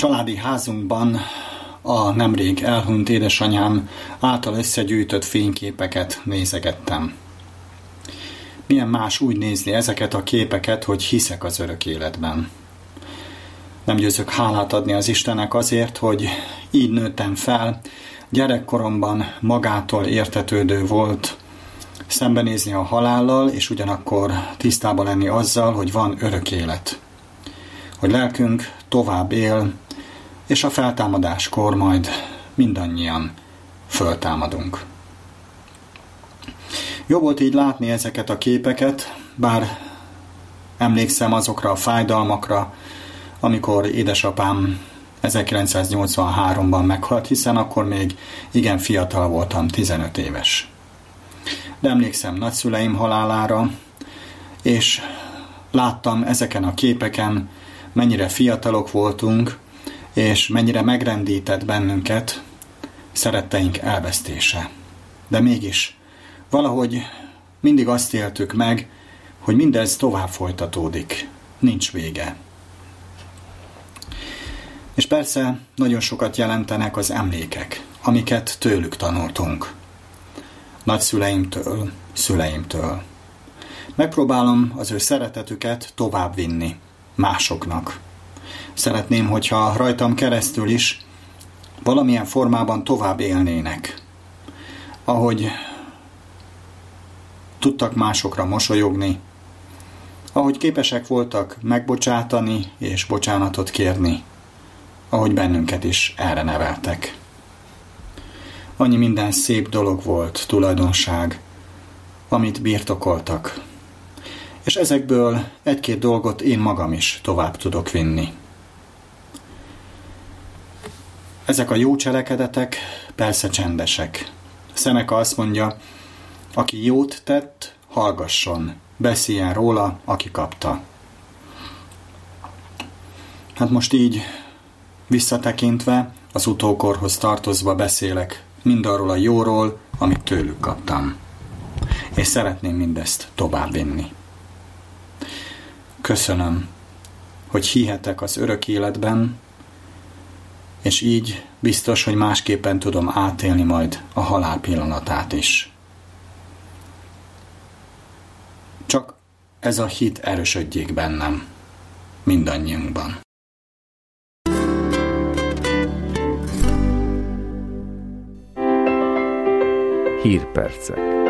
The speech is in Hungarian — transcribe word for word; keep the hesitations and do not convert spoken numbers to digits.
Családi házunkban a nemrég elhunyt édesanyám által összegyűjtött fényképeket nézegettem. Milyen más úgy nézni ezeket a képeket, hogy hiszek az örök életben. Nem győzök hálát adni az Istennek azért, hogy így nőttem fel, gyerekkoromban magától értetődő volt szembenézni a halállal, és ugyanakkor tisztában lenni azzal, hogy van örök élet. Hogy lelkünk tovább él, és a feltámadáskor majd mindannyian föltámadunk. Jó volt így látni ezeket a képeket, bár emlékszem azokra a fájdalmakra, amikor édesapám ezerkilencszáznyolcvanháromban meghalt, hiszen akkor még igen fiatal voltam, tizenöt éves. De emlékszem nagyszüleim halálára, és láttam ezeken a képeken, mennyire fiatalok voltunk, és mennyire megrendített bennünket szeretteink elvesztése. De mégis valahogy mindig azt éltük meg, hogy mindez tovább folytatódik, nincs vége. És persze nagyon sokat jelentenek az emlékek, amiket tőlük tanultunk. Nagyszüleimtől, szüleimtől. Megpróbálom az ő szeretetüket továbbvinni másoknak. Szeretném, hogyha rajtam keresztül is valamilyen formában tovább élnének. Ahogy tudtak másokra mosolyogni, ahogy képesek voltak megbocsátani és bocsánatot kérni, ahogy bennünket is erre neveltek. Annyi minden szép dolog volt, tulajdonság, amit birtokoltak. És ezekből egy-két dolgot én magam is tovább tudok vinni. Ezek a jó cselekedetek persze csendesek. Seneca azt mondja, aki jót tett, hallgasson, beszéljen róla, aki kapta. Hát most így visszatekintve, az utókorhoz tartozva beszélek mindarról a jóról, amit tőlük kaptam. És szeretném mindezt továbbvinni. Köszönöm, hogy hihetek az örök életben, és így biztos, hogy másképpen tudom átélni majd a halál pillanatát is. Csak ez a hit erősödjék bennem, mindannyiunkban. Hírpercek.